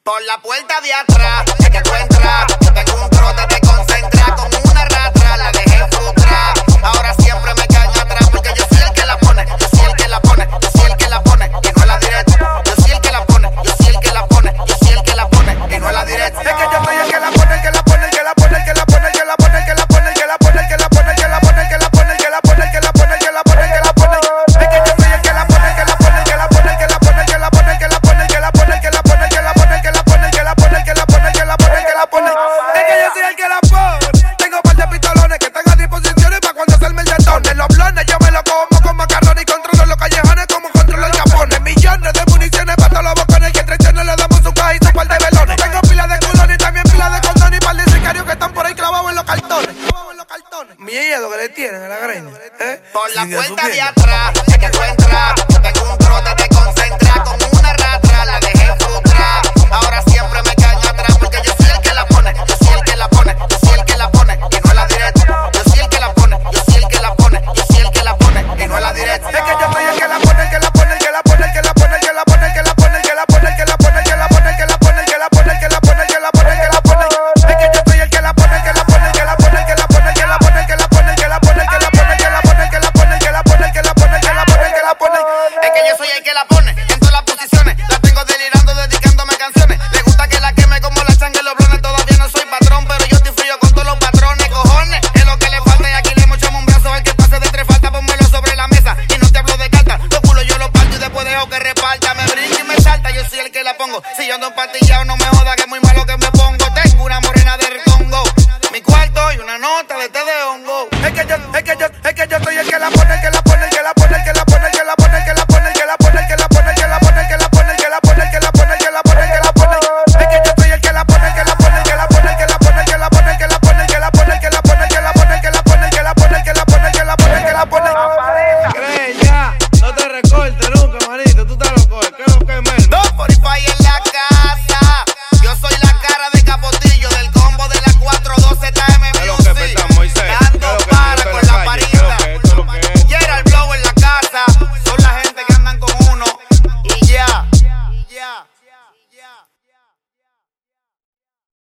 Por la puerta de atrás, es que tú entras. Tengo un trote, te concentra como una ratra. La dejé frustrar, ahora siempre me caen atrás. Porque yo soy el que la pone, yo soy el que la pone, yo soy el que la pone, y no es la directa. Yo soy el que la pone, yo soy el que la pone, yo soy el que la pone, y no es la directa. Es que yo soy el que la pone, el que la pone, el que la pone, el que la pone, el que la pone, el que la pone, el que la pone, el que la pone, el que la pone, el que la pone, el que la pone, el que la pone, el que la pone, el que la pone. Es que yo soy el que la pone, el que la pone, el que la pone, el que la pone, el que la pone, el que la pone, el que la pone, el que la pone, el que la pone, el que la pone, el que la pone, el que la pone, el que la pone, el que la pone. Es que yo soy el que la pone. Tengo par de pistolones que están a disposición para cuando se el detone. Los blones yo me lo como con macarrones y controlo los callejones como controlo el Japón. Millones de municiones para todos los bocones que traiciones le damos su caja y su par de velones. Tengo pila de culones y también pila de condones y par de sicarios que están por ahí clavados en los cartones. Miedo que le tienen a la greña, Por la puerta de atrás, es que tú entras. Tengo un trote, te concentra como una ratra. La dejé frustrar, ahora siempre me caen atrás. Porque yo soy el que la pone, yo soy el que la pone, yo soy el que la pone, y no es la directa. Yo soy el que la pone, yo soy el que la pone, yo soy el que la pone, y no es la directa. Es que yo soy el que la pone, el que la pone, el que la pone, el que la pone, el que la pone, el que la pone, el que la pone, el que la pone, el que la pone, el que la pone, el que la pone, el que la pone, el que la pone, el que la pone. Es que yo soy el que la pone, el que la pone, el que la pone, el que la pone, el que la pone, el que la pone, el que la pone, el que la pone, el que la pone, el que la pone, el que la pone, el que la pone, el que la pone, el que la pone. Es que yo soy el que la pone en todas las posiciones. La tengo delirando, dedicándome canciones. Le gusta que la queme como la sangre los blones. Todavía no soy patrón, pero yo estoy frío con todos los patrones. Cojones, es lo que le falta y aquí le mochamos un brazo. El que pase de tres falta, pónmelo sobre la mesa. Y no te hablo de carta, los culos yo los parto y después dejo que reparta. Me brinca y me salta, yo soy el que la pongo. Si yo ando empatillado, no me joda que es muy malo que me